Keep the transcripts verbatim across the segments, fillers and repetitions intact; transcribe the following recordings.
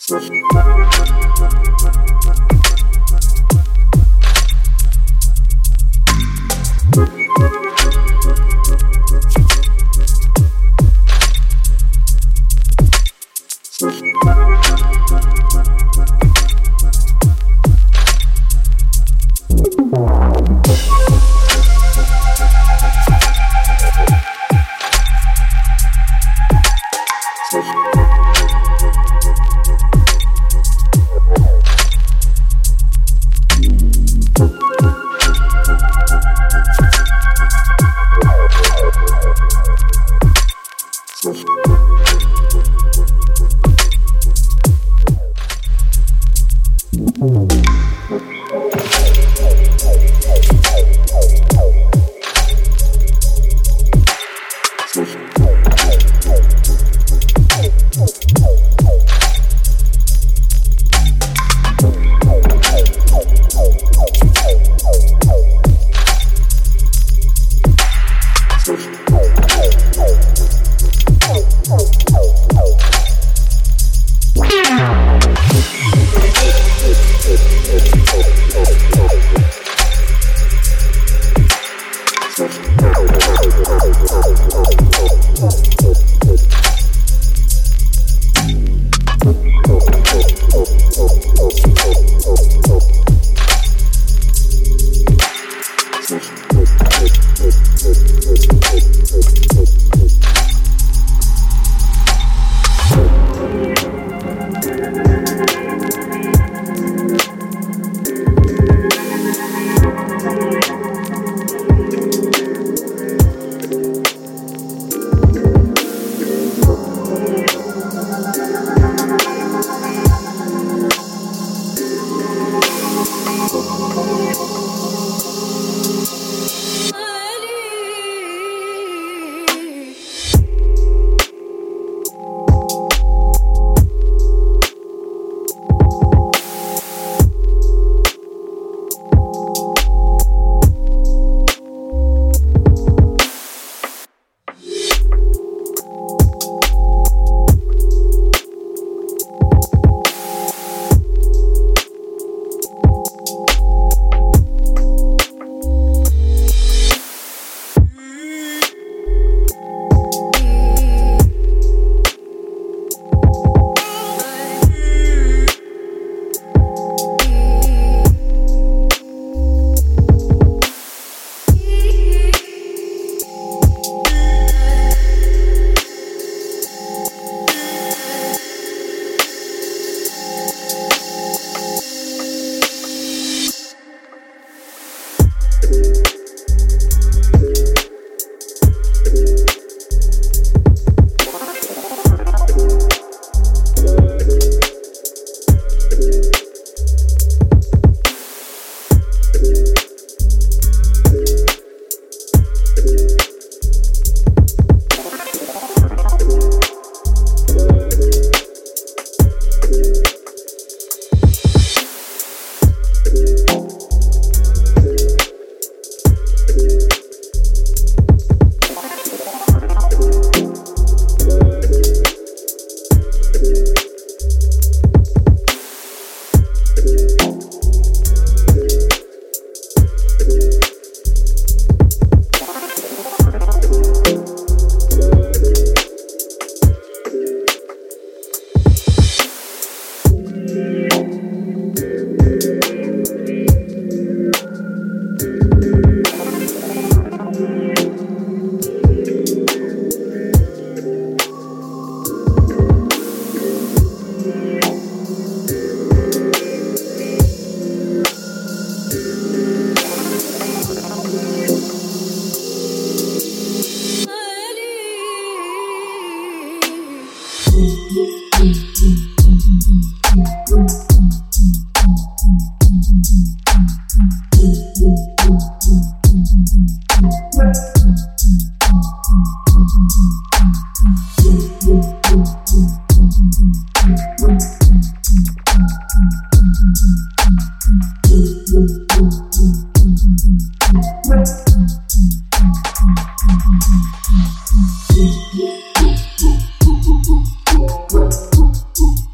Ooh.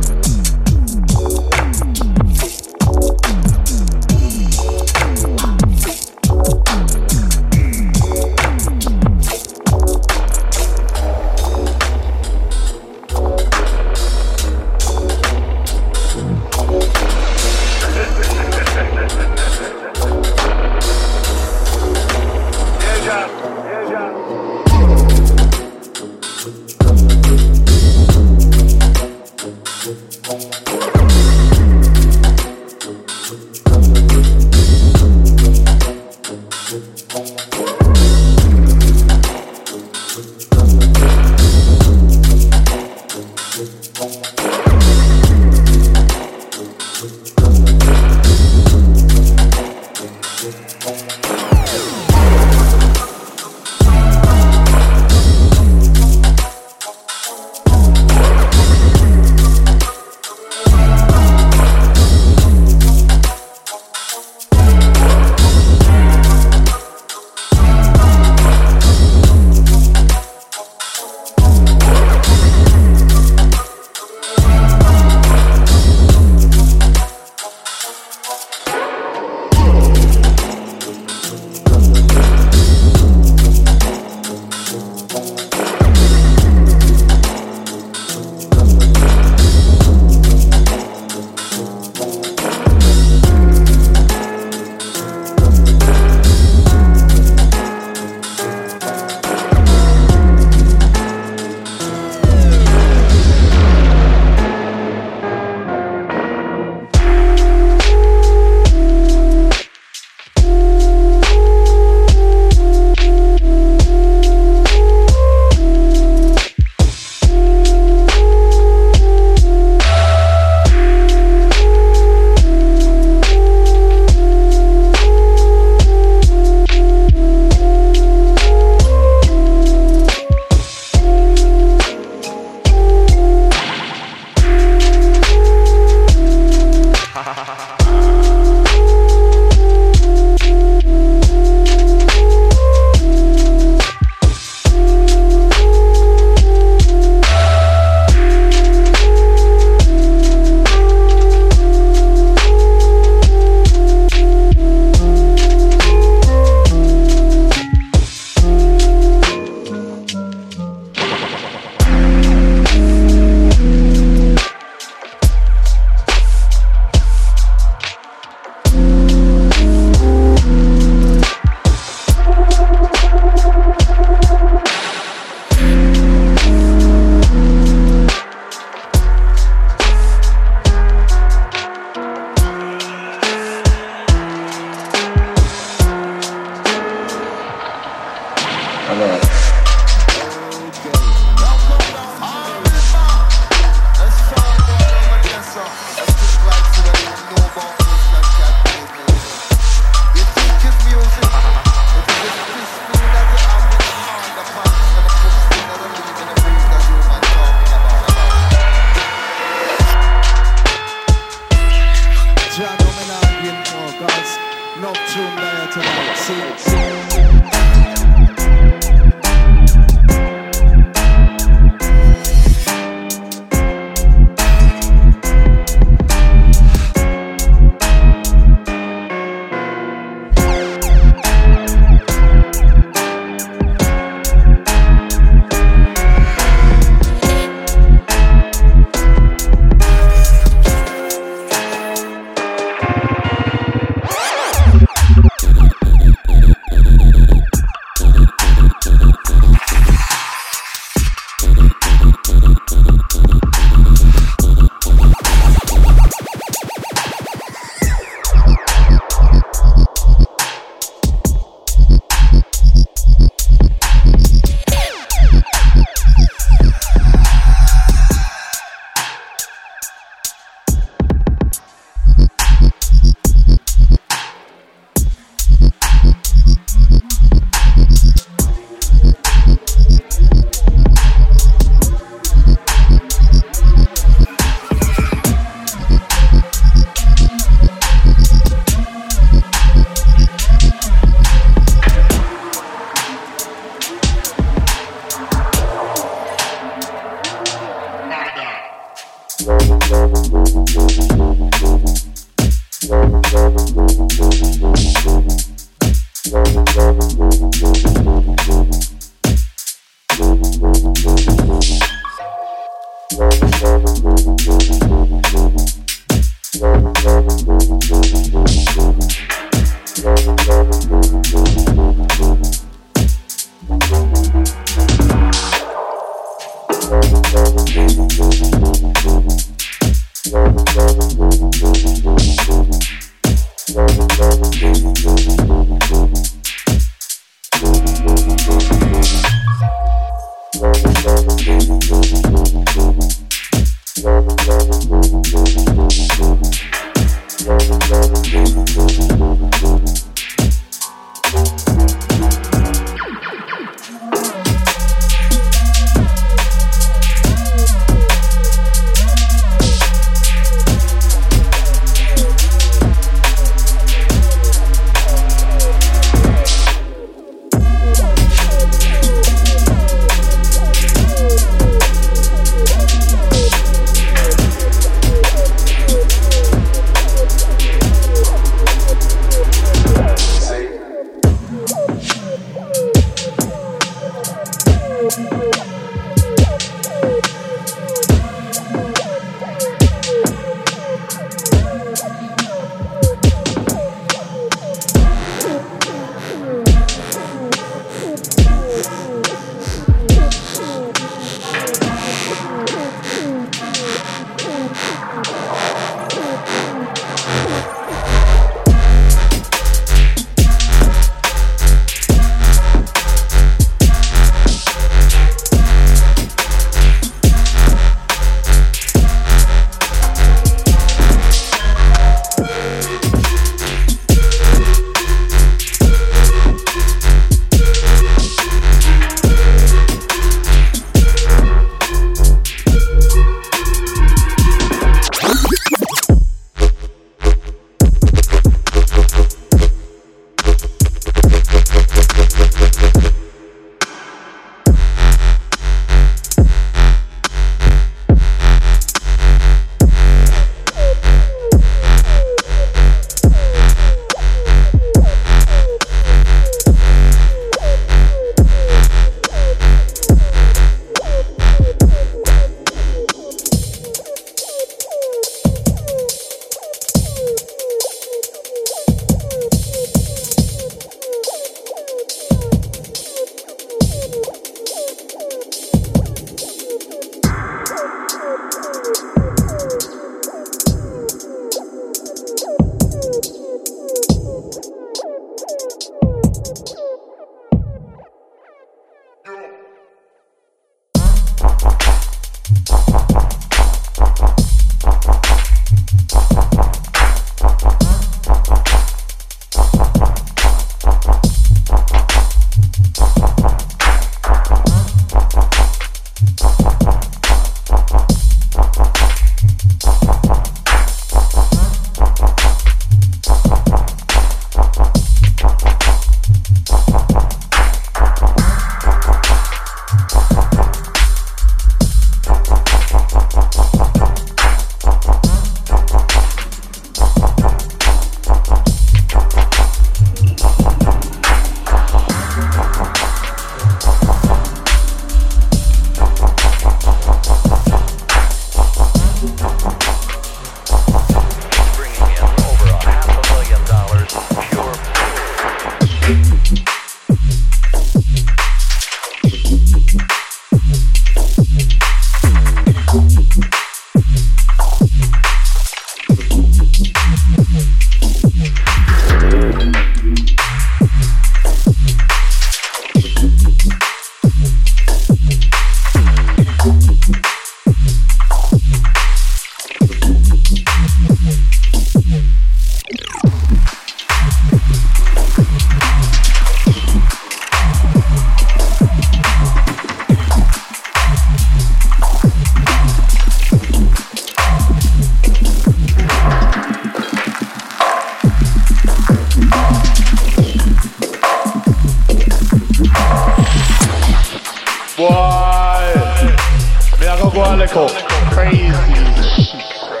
Boy, me I go go a little crazy.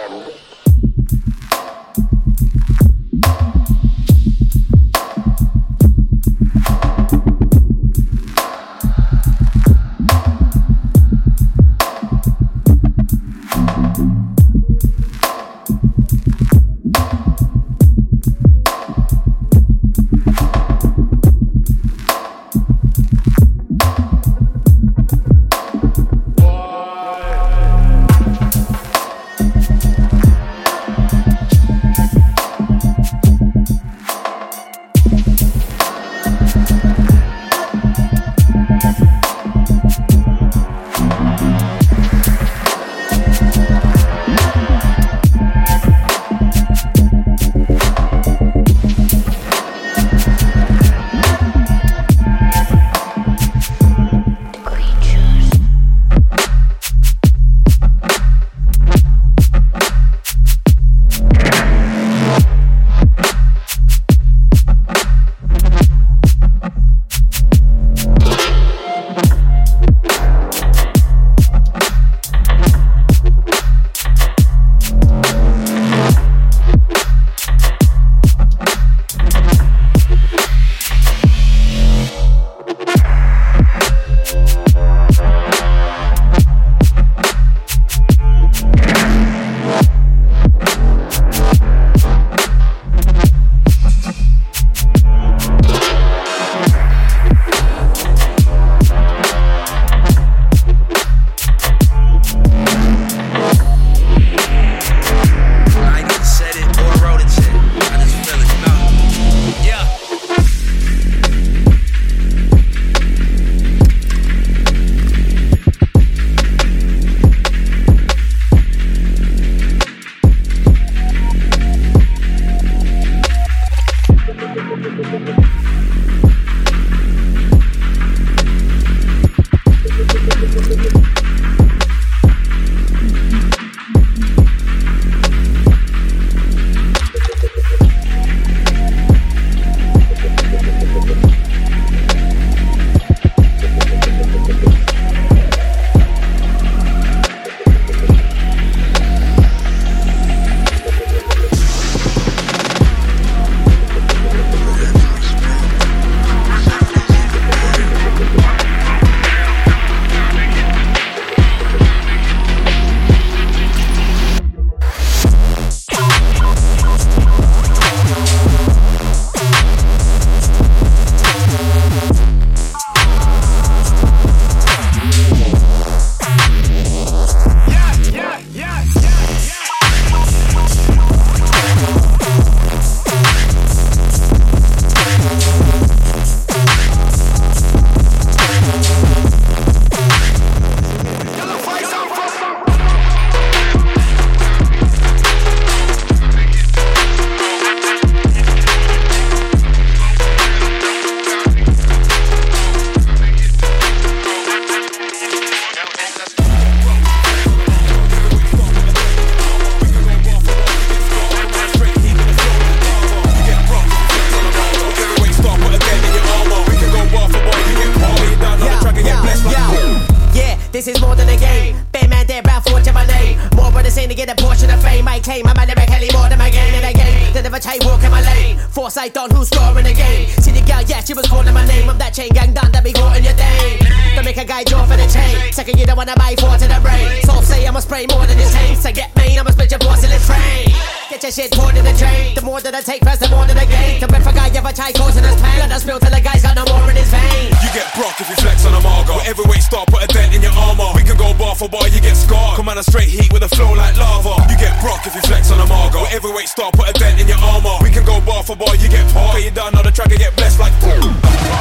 this is more than a game. Bay man there, round for my name. More brothers saying to get a portion of fame. I claim I'm a lyric Kelly more than my game in the game. They never try walk in my lane. Foresight on who's scoring the game. See the girl, yeah, she was calling my name. I'm that chain gang down that be caught in your day. Don't make a guy draw for the chain. Second, you don't wanna buy four to the brain. Soft say I'ma spray more than this taste. To get main, I'ma split your porcelain train. Get your shit poured in the drain. The more that I take first, the more that I gain. The breath a guy ever try causing us pain. Let us spill till the guy's got no more in his vein. You get broke if you flex on a Margo. Whatever weight start, put a dent in your armor. We can go bar for bar, you get scarred. Come on a straight heat with a flow like lava. You get broke if you flex on a Margo. Whatever weight start, put a dent in your armor. We can go bar for bar, you get parked. Pay you down on the track and get blessed like boom.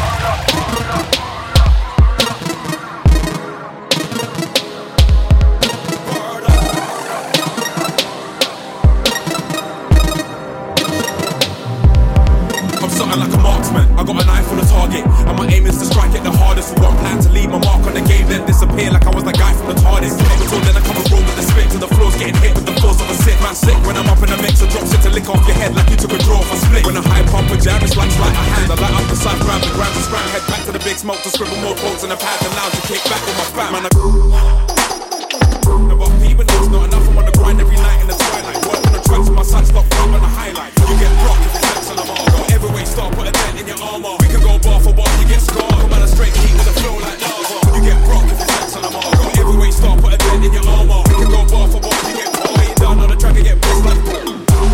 Like a marksman, I got a knife on the target, and my aim is to strike it the hardest. With one plan to leave my mark on the game, then disappear like I was the guy from the TARDIS. Until then I come and roll with the spit to the floor's getting hit with the force of a sick man sick. When I'm up in the mix, I drop shit to lick off your head like you took a draw for split. When I hype up a jam, it's like sleight of hand. I light up the side, grab the ground to scram, head back to the big smoke to scribble more quotes in the pad. And now to kick back with my fam. Man, I no, but even though it's not enough, I'm on the grind every night in the twilight. Work on the track till my son stop on the highlight. You get rocked if you flex on the mark. Every way start, put a dent in your armor. We can go bar for bar, you get scarred. Come on a straight heat with a flow like lava. You get rocked if you flex on the mark. Every way start, put a dent in your armor. We can go bar for bar, you get parked. Lay you down on the track and get pissed like boom.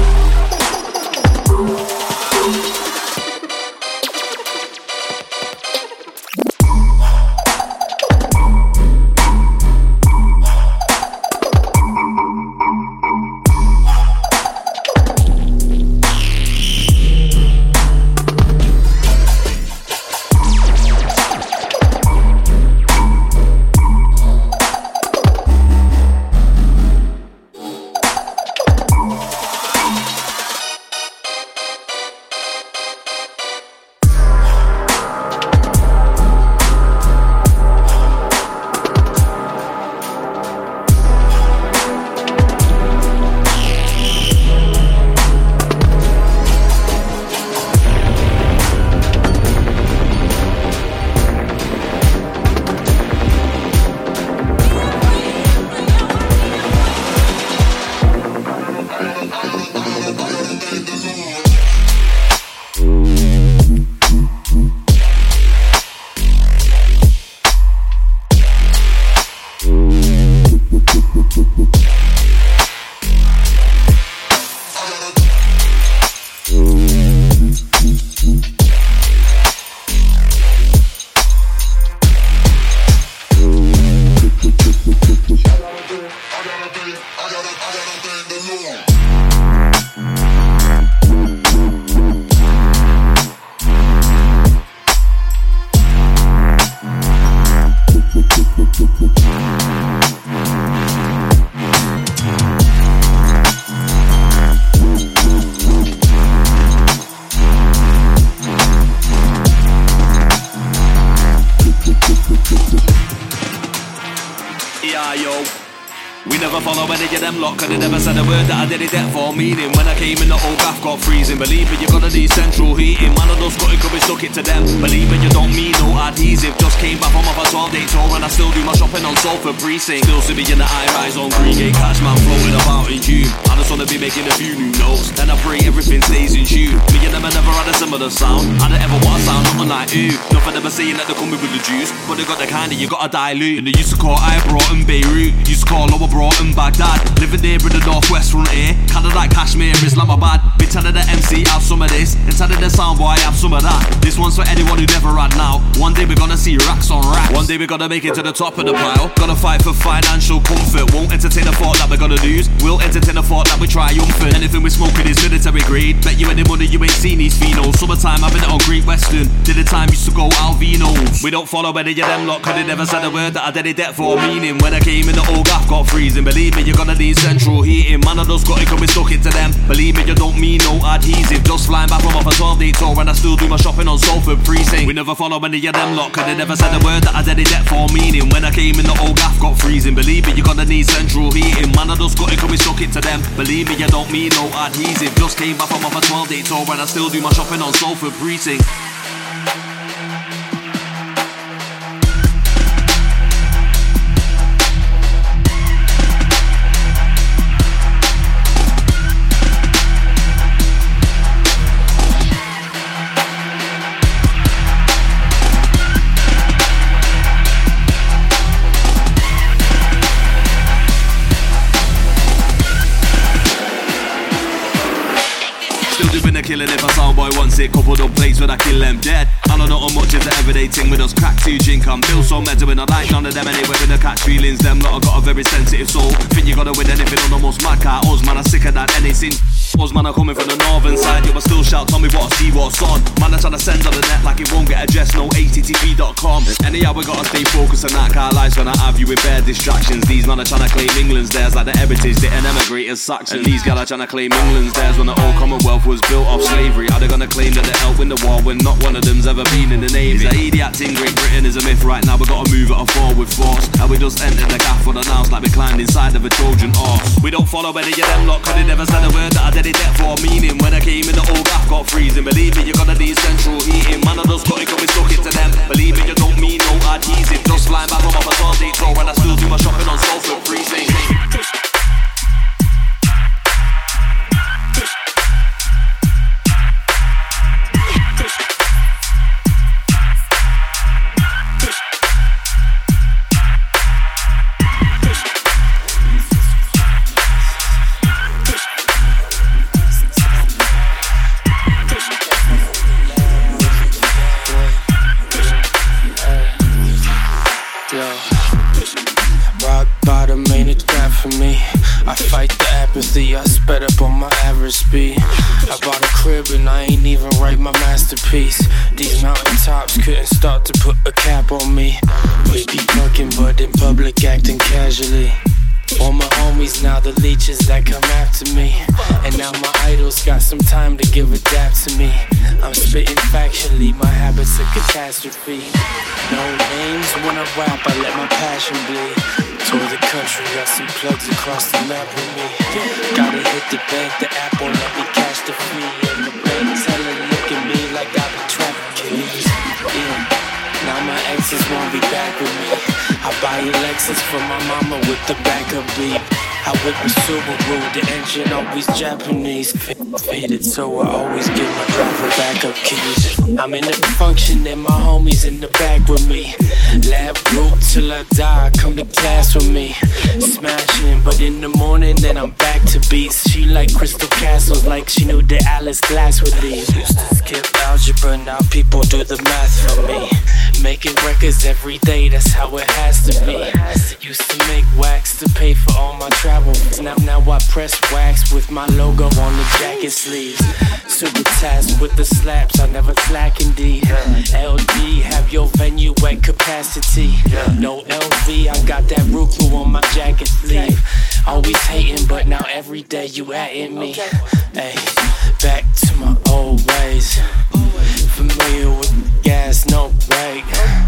Could have never said a word that I did it that for meaning. When I came in the old gaff got freezing. Believe me, you gotta need central heating. Man, I just got it, could be stuck it to them. Believe me, you don't mean no adhesive. Just came back from off a twelve day tour and I still do my shopping on Salford Precinct. Still see me in the high rise on Greengate. Catch man floating about in June. I just wanna be making a few new notes. Then I pray everything stays in tune. Me and them I never had a similar sound. I don't ever want to sound nothing like ooh. Nothing ever saying that they come with the juice, but they got the kind that you gotta dilute. And they used to call I brought in Beirut. Used to call Lower Broughton Baghdad. Living there in the northwest frontier. Kinda like Kashmir, Islamabad. Be telling the M C have some of this, and telling the soundboy have some of that. This one's for anyone who never had now. One day we're gonna see racks on racks. One day we're gonna make it to the top of the pile. Gonna fight for financial comfort. Won't entertain a thought that we're gonna lose. We'll entertain a thought that we're triumphant. Anything we're smoking is military grade. Bet you any money you ain't seen these phenos. Summertime having it on Great Western. Did the time used to go Alvinos. We don't follow any of them lot, cause they never said a word that I did it that for meaning. When I came in the old gaff got freezing. Believe me, you're gonna need central heating. Man, I just got it, cause we stuck it to them. Believe me, you don't mean no adhesive. Just flying back from off a twelve day tour and I still do my shopping on Salford Precinct. We never follow any of them lot, cause they never said a word that I did it that for meaning. When I came in the old gaff got freezing. Believe me, you're gonna need central heating. Man, I just got it, cause we stuck it to them. Believe me, you don't mean no adhesive. Just came back from off a twelve day tour and I still do my shopping on Salford Precinct. a killing if a soundboy wants it. Coupled up plates when I kill them dead. I don't know how much is the everyday thing with us. Crack to drink, I'm still so mental when I like none of them anyway. When I catch feelings, them lot I got a very sensitive soul. Think you gotta win anything on the most mad car. Us man are sicker than anything. Us man are coming from the northern side. You but still shout, tell me what I see, what's on. Man are trying to send on the net like it won't get addressed. No A T T V dot com. Anyhow we gotta stay focused on that car lives when I have you with bare distractions. These man are trying to claim England's theirs like the heritage they emigrated Saxons. And these guys are trying to claim England's theirs when the old Commonwealth was built off slavery. Are they gonna claim that they helped win the war when not one of them's ever been in the Navy? Is that idiot thing Great Britain is a myth right now? We gotta move it forward force. And we just entered the gaff for the nouns like we climbed inside of a Trojan horse. We don't follow any of them lot, cause they never said a word that I did it for meaning. When I came in the old gaff got freezing. Believe me, you gotta need central heating. Man, I just got it, cause we stuck it to them. Believe me, you don't mean no adhesive. Just flying back from off a Sunday tour when I still do my shopping on Salford freezing. I sped up on my average speed. I bought a crib and I ain't even write my masterpiece. These mountain tops couldn't start to put a cap on me. We be fucking but in public acting casually. All my homies now the leeches that come after me. And now my idols got some time to give a dap to me. I'm spitting factually, my habits a catastrophe. No names when I rap, I let my passion bleed. Tour the country, got some plugs across the map with me. Gotta hit the bank, the app won't let me cash the fee. And the bank teller look at me like I be traffic keys. Yeah. Now my exes won't be back with me. I buy a Lexus for my mama with the backup beat. I whip a Subaru, the engine always Japanese. Faded, so I always give my driver backup keys. I'm in the function and my homies in the back with me. Lab group till I die, come to class with me. Smashing, but in the morning then I'm back to beats. She like Crystal Castles, like she knew that Alice Glass would leave. Used to skip algebra, now people do the math for me. Making records every day, that's how it has to be. Used to make wax to pay for all my travel. Now, now I press wax with my logo on the jacket sleeves. Super tasked with the slaps, I never slack indeed. L D, have your venue at capacity. No L V, I got that Roku on my jacket sleeve. Always hating, but now every day you atting me. Hey, back to my old ways. Familiar with gas, no break.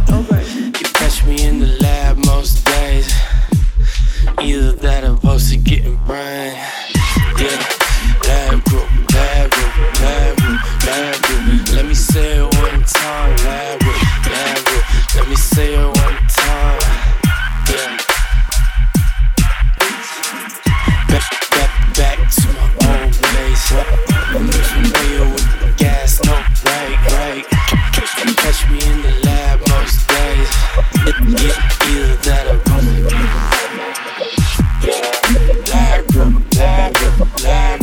You catch me in the lab most days. Either that or most of getting brain. Yeah, lab group, lab group, lab group, lab group. Let me say it one time, lab group, lab group. Let me say it one time. Yeah. Back, back, back to my old ways. Familiar with gas, no break, break. Catch me in the lab most days. Yeah, either that or most of getting brain. Lab group, lab group, lab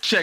Check.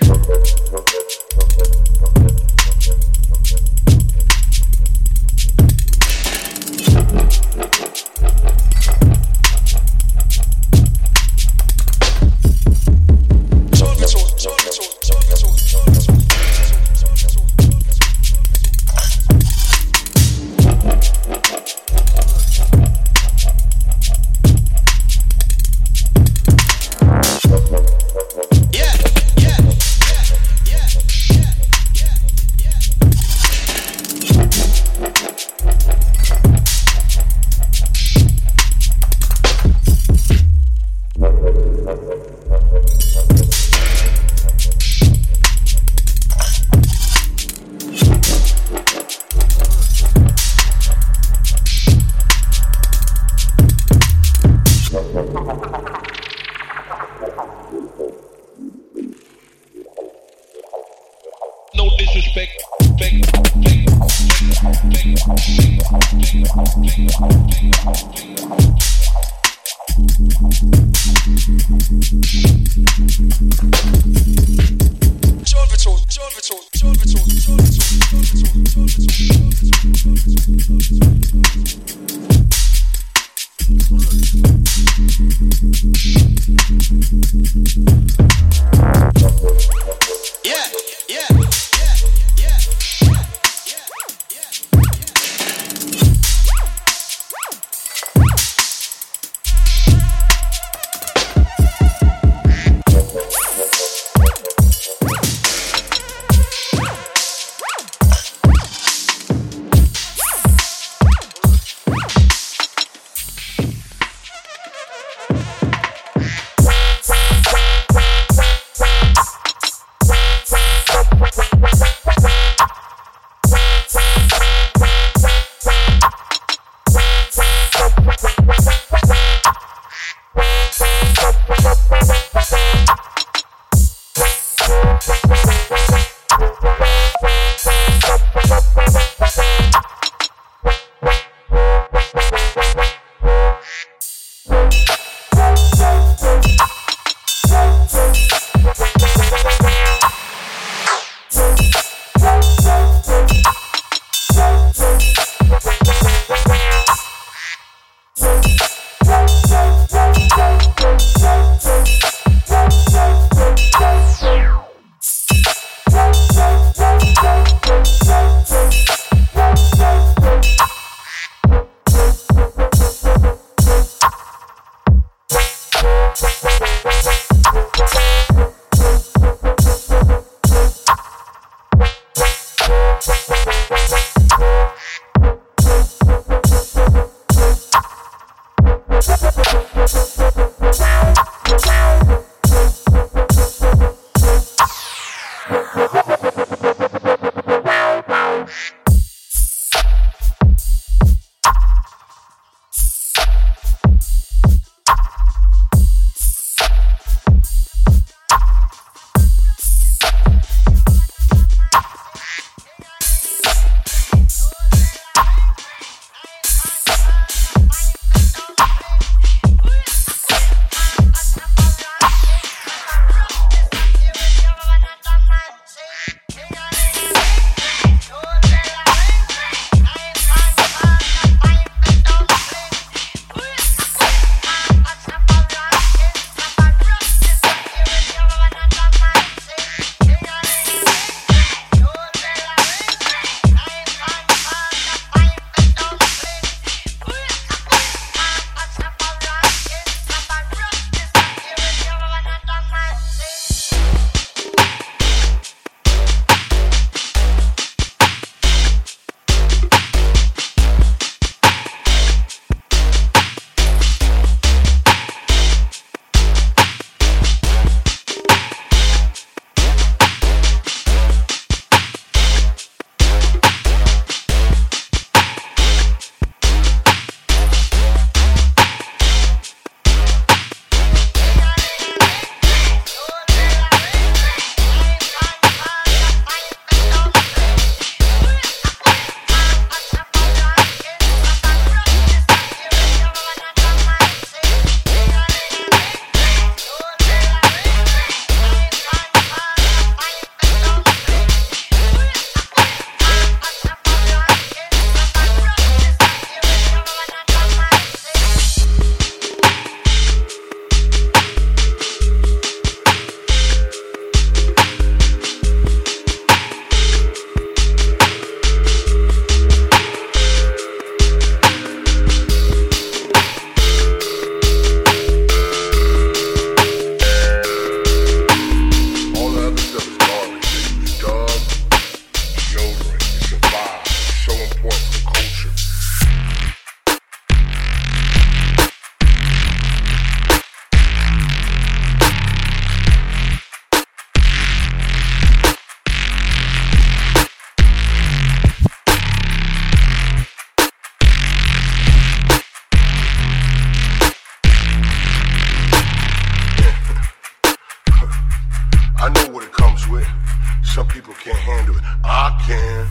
I know what it comes with. Some people can't handle it. I can.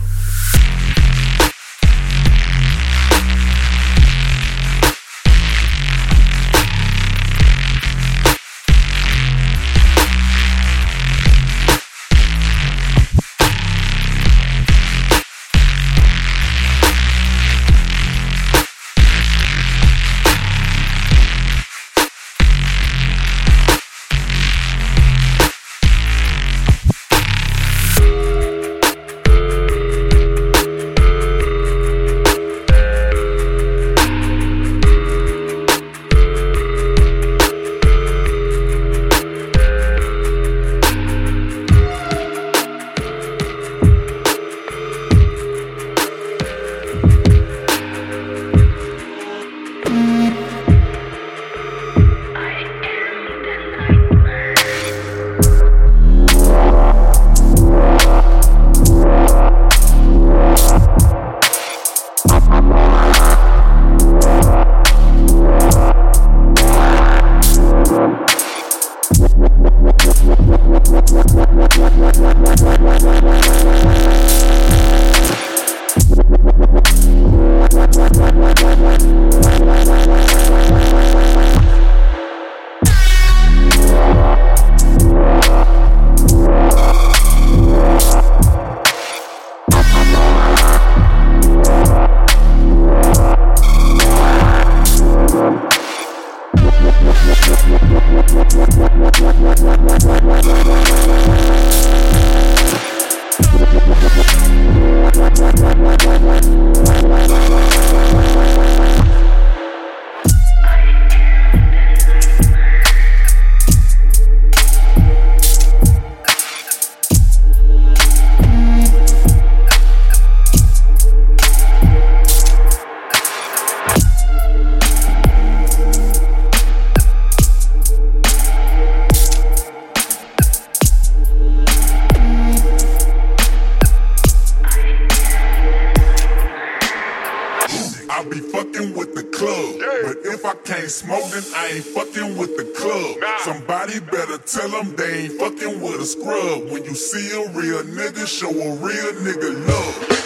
Tell them they ain't fucking with a scrub. When you see a real nigga, show a real nigga love.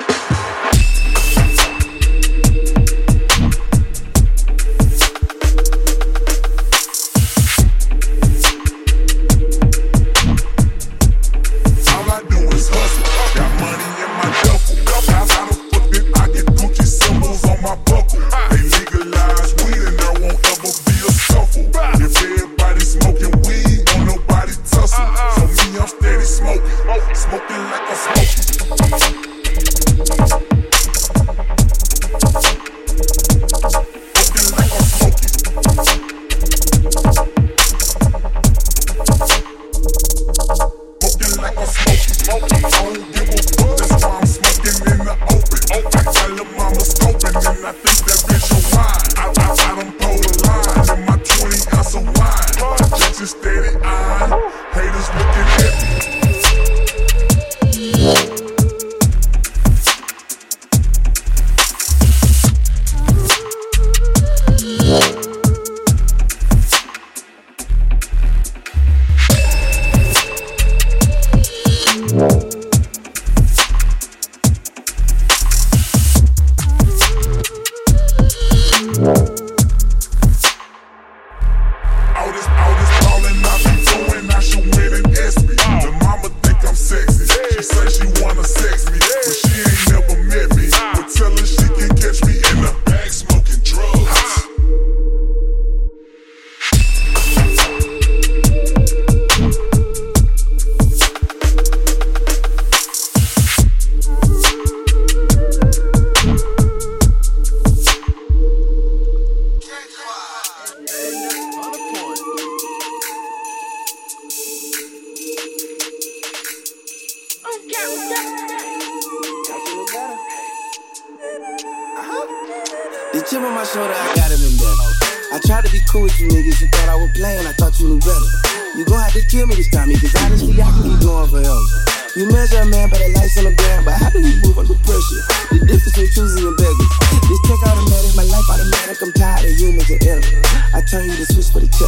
The chip on my shoulder, I got him in there. I tried to be cool with you niggas, you thought I was playing, I thought you knew better. You gon' have to kill me this time, because honestly, I can keep going forever. You measure a man by the lights on the ground, but how do you move under pressure? The difference between choosing and beggars. This check automatic, my life automatic, I'm tired of humans and errors. I turn you to switch for the cheddar.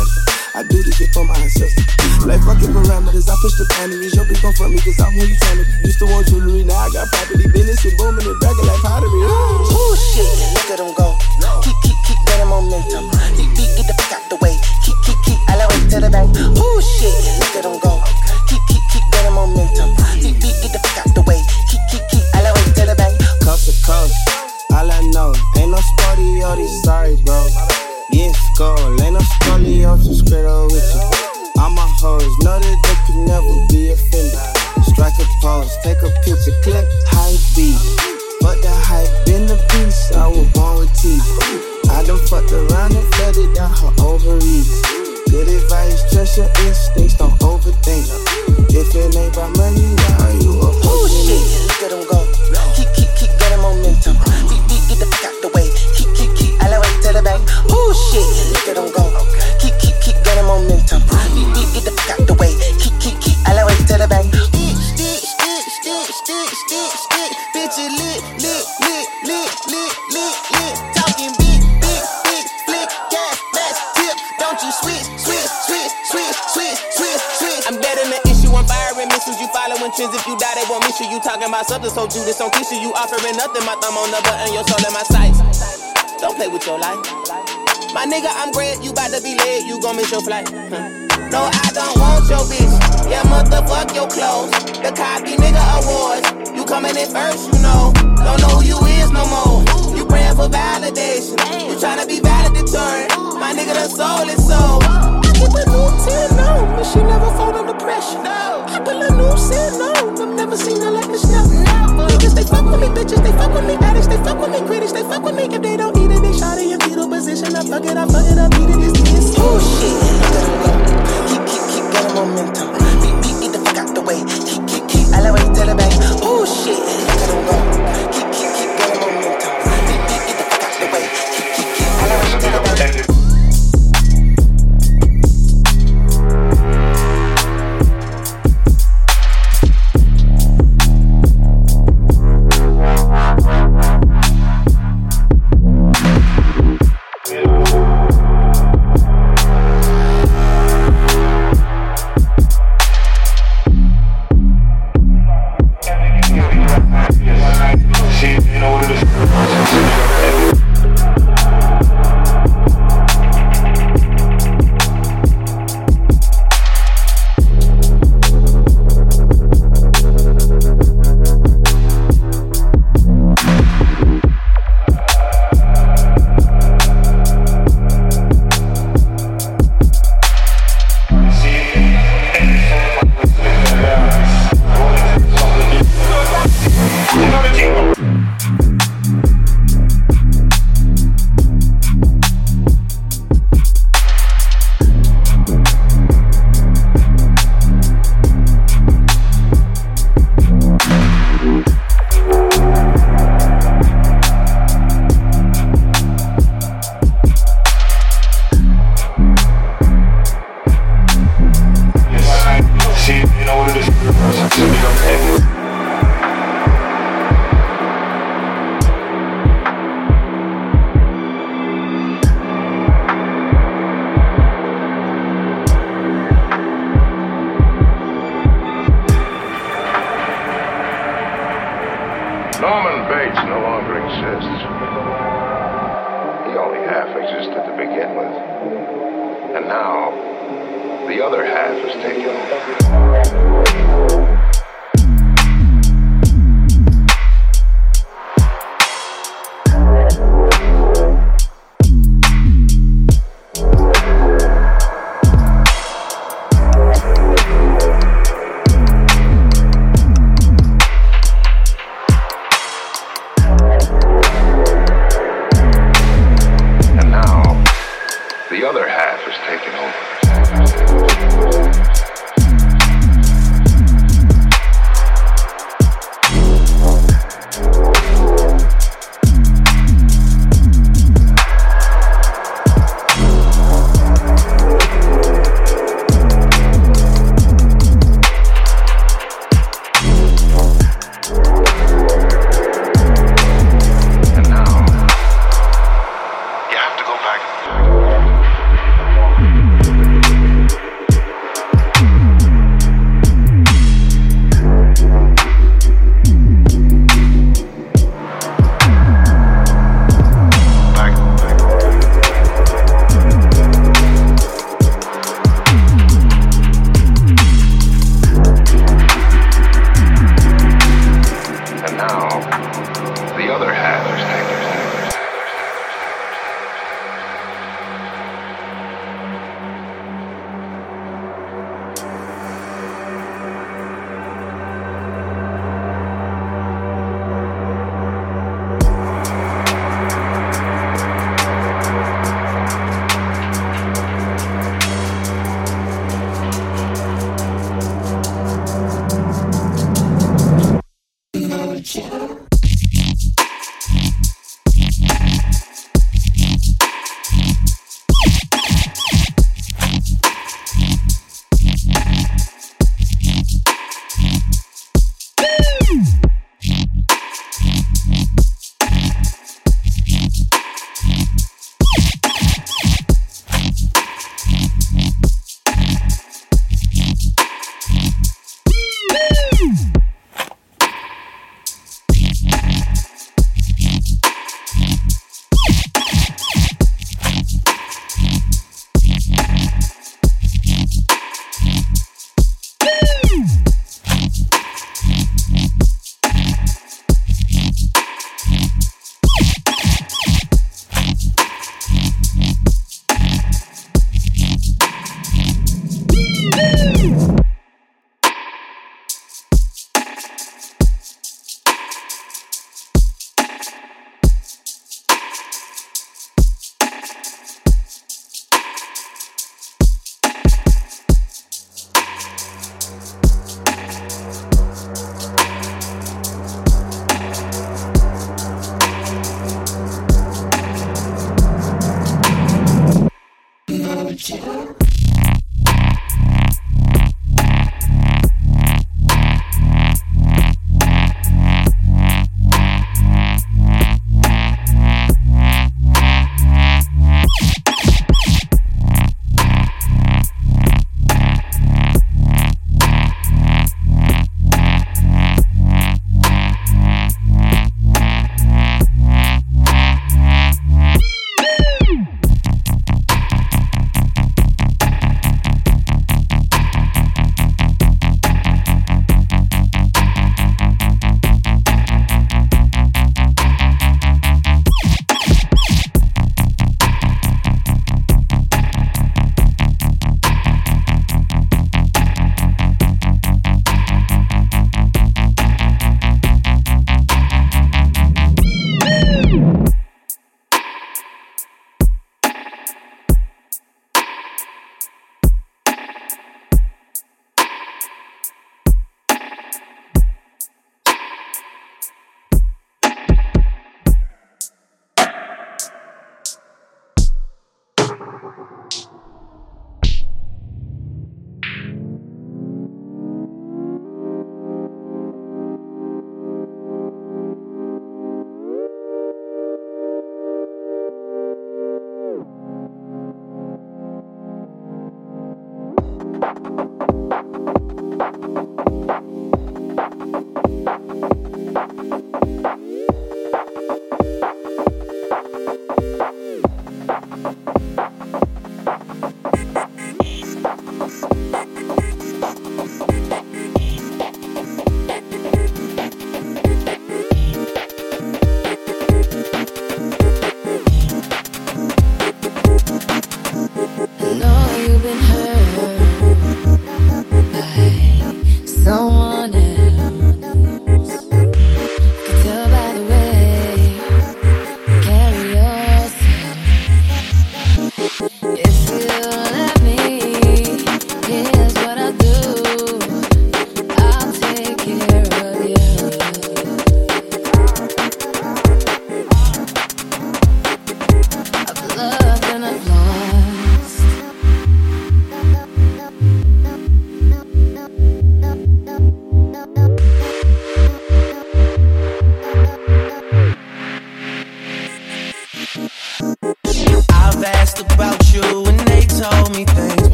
I do this shit for my ancestors. Like fucking parameters, I push the boundaries. Your bitch gon' fuck me cause I'm who you tryna be. Used to want jewelry, now I got property. Business and booming and bragging like pottery. Ooh shit, look at them go. Keep, keep, keep getting momentum. Beat, beat, get the fuck out the way. Keep, keep, keep, elevate to the bank. Ooh shit, look at them go. Keep, keep, keep getting momentum. Beat, beat, get the fuck out the way. Keep, keep, keep, elevate to the bank. Coast to coast, all I know, ain't no sporty, all these sorry, bro. Yeah, skull, ain't no scoliosis, straight up with you. All my hoes know that they could never be offended. Strike a pose, take a picture, click, high beat. But the hype been the beast, I was born with teeth. I done fucked around and flooded down her ovaries. Good advice, trust your instincts, don't overthink. If it ain't about money, now you a ooh shit, look at them go. Keep, keep, keep getting momentum. Beat, beat, get the fuck out the way. Keep, keep, keep, elevate to the bank. Ooh shit, look at them go. Keep, keep, keep getting momentum. Beat, beat, get the fuck out the way. Keep, keep, keep, elevate to the bank. Stick, stick, stick, stick, stick, stick. Bitch, it lit, lit, lit, lit, lit, lit, lit. Talking big, big, big, flick, gas, mask, tip. Don't you switch, switch, switch, switch, switch, switch, switch. I'm better than issue. I'm firing missiles. You following trends. If you die, they won't miss you. You talking about something so Judas on tissue. You offering nothing. My thumb on the button. Your soul in my sights. Don't play with your life. My nigga, I'm great. You bout to be late. You gon' miss your flight. Huh. No, I don't want your bitch. Yeah, motherfuck your clothes. The copy nigga awards. You coming in first, you know. Don't know who you is no more. You praying for validation. You tryna be valedictorian. My nigga, the soul is soul. I keep a new ten on, but she never fall under pressure. I put a new sin on. I've never seen her like this now. Niggas, they fuck with me, bitches, they fuck with me. Addicts, they fuck with me. Critics, they fuck with me. If they don't eat it, they shot in your fetal position. I fuck it, I fuck it, I beat it, it's this. Ooh shit, look at them go. Keep, keep, keep getting momentum. Beat, beat, get the fuck out the way. Keep, keep, keep, elevate to the bank. Ooh shit, look at them go. Keep, keep, keep getting momentum. Beat, beat, get the fuck out the way. Keep, keep, keep, elevate to the bank. Norman Bates no longer exists. He only half existed to begin with. And now, the other half is taken over.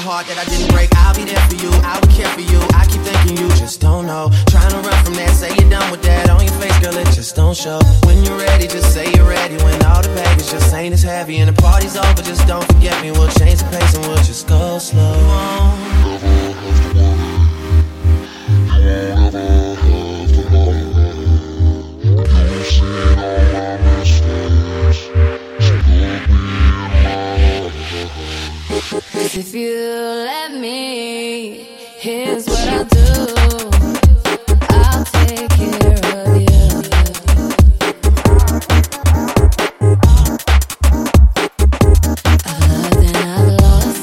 heart that I didn't break. I'll be there for you, I would care for you. I keep thinking you just don't know. Trying to run from that, say you're done with that. On your face, girl, it just don't show. When you're ready, just say you're ready. When all the baggage just ain't as heavy and the party's over, just don't forget me. We'll change the pace and we'll just go slow. If you let me, here's what I'll do. I'll take care of you. I've loved and I've lost.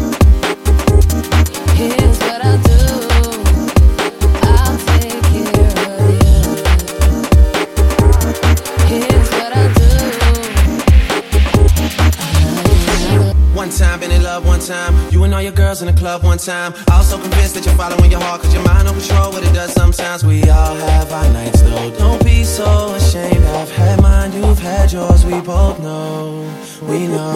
Here's what I'll do. I'll take care of you. Here's what I'll do. One time, been in love one time. You and all your girls in the club one time. Also convinced that you're following your heart, cause your mind don't control what it does sometimes. We all have our nights though. Don't be so ashamed. I've had mine, you've had yours. We both know, we know.